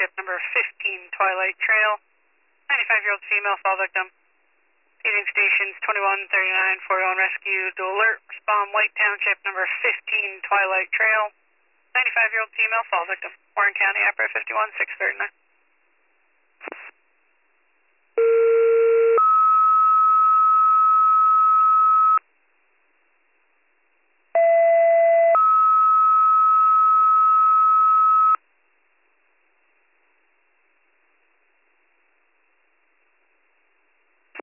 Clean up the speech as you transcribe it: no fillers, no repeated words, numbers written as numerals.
Township, number 15, Twilight Trail. 95-year-old female fall victim. Feeding stations 21, 39, 41 rescue. To alert, respond White Township, number 15, Twilight Trail. 95-year-old female fall victim. Warren County, Opera 51, 639.